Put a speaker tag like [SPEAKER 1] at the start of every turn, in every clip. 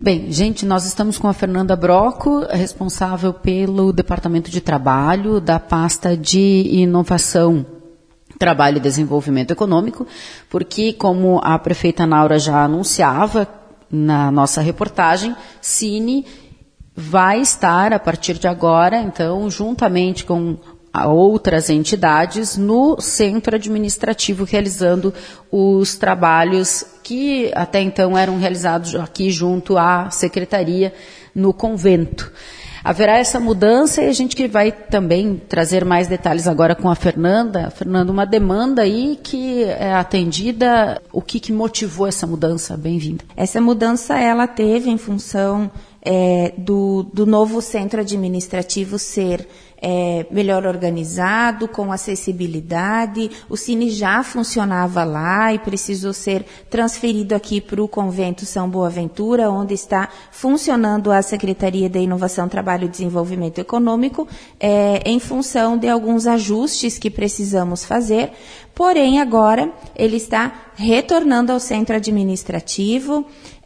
[SPEAKER 1] Bem, gente, nós estamos com a Fernanda Broco, responsável pelo Departamento de Trabalho da pasta de Inovação, Trabalho e Desenvolvimento Econômico, porque, como a prefeita Naura já anunciava na nossa reportagem, Cine vai estar, a partir de agora, então, juntamente com outras entidades, no centro administrativo, realizando os trabalhos que até então eram realizados aqui junto à secretaria no convento. Haverá essa mudança e a gente que vai também trazer mais detalhes agora com a Fernanda. Fernanda, uma demanda aí que é atendida, o que motivou essa mudança? Bem-vinda.
[SPEAKER 2] Essa mudança ela teve em função do novo centro administrativo ser melhor organizado, com acessibilidade. O Cine já funcionava lá e precisou ser transferido aqui para o Convento São Boaventura, onde está funcionando a Secretaria de Inovação, Trabalho e Desenvolvimento Econômico, em função de alguns ajustes que precisamos fazer. Porém, agora ele está retornando ao centro administrativo,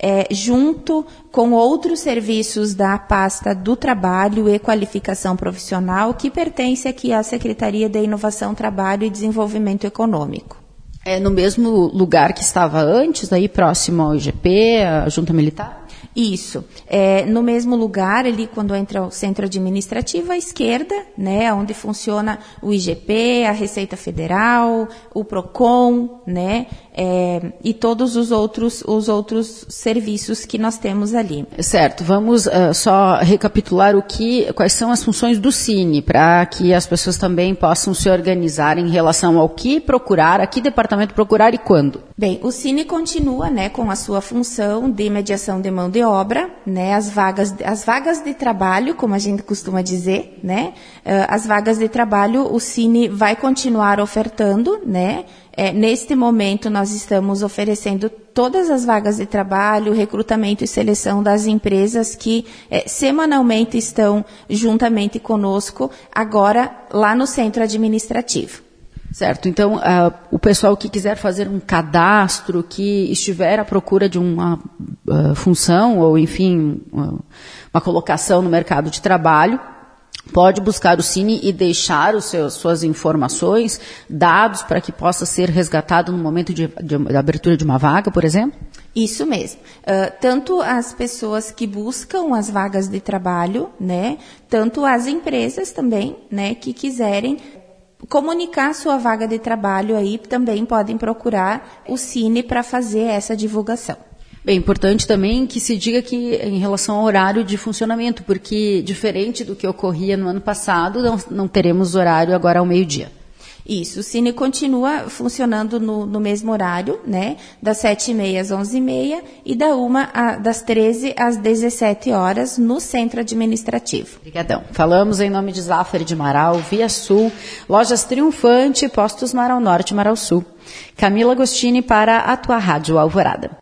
[SPEAKER 2] junto com outros serviços da pasta do trabalho e qualificação profissional, que pertence aqui à Secretaria de Inovação, Trabalho e Desenvolvimento Econômico.
[SPEAKER 1] É no mesmo lugar que estava antes, aí próximo ao IGP, a Junta Militar?
[SPEAKER 2] Isso. No mesmo lugar, ali quando entra o centro administrativo, à esquerda, né, onde funciona o IGP, a Receita Federal, o PROCON, né, e todos os outros serviços que nós temos ali.
[SPEAKER 1] Certo. Vamos só recapitular quais são as funções do Cine, para que as pessoas também possam se organizar em relação ao que procurar, a que departamento procurar e quando.
[SPEAKER 2] Bem, o Cine continua, né, com a sua função de mediação de mão de obra, né, as vagas de trabalho, como a gente costuma dizer, né, as vagas de trabalho o Cine vai continuar ofertando, né. Neste momento nós estamos oferecendo todas as vagas de trabalho, recrutamento e seleção das empresas que semanalmente estão juntamente conosco, agora lá no centro administrativo.
[SPEAKER 1] Certo, então o pessoal que quiser fazer um cadastro, que estiver à procura de uma função ou, enfim, uma colocação no mercado de trabalho, pode buscar o Cine e deixar suas informações, dados, para que possa ser resgatado no momento de abertura de uma vaga, por exemplo?
[SPEAKER 2] Isso mesmo. Tanto as pessoas que buscam as vagas de trabalho, né, tanto as empresas também, né, que quiserem comunicar sua vaga de trabalho aí, também podem procurar o Cine para fazer essa divulgação.
[SPEAKER 1] Bem, importante também que se diga que em relação ao horário de funcionamento, porque diferente do que ocorria no ano passado, não teremos horário agora ao meio-dia.
[SPEAKER 2] Isso, o Cine continua funcionando no mesmo horário, né, das 7h30 às 11h30 e das 13 às 17 horas no centro administrativo.
[SPEAKER 1] Obrigadão. Falamos em nome de Zafari de Marau, Via Sul, Lojas Triunfante, Postos Marau Norte e Marau Sul. Camila Agostini para a tua Rádio Alvorada.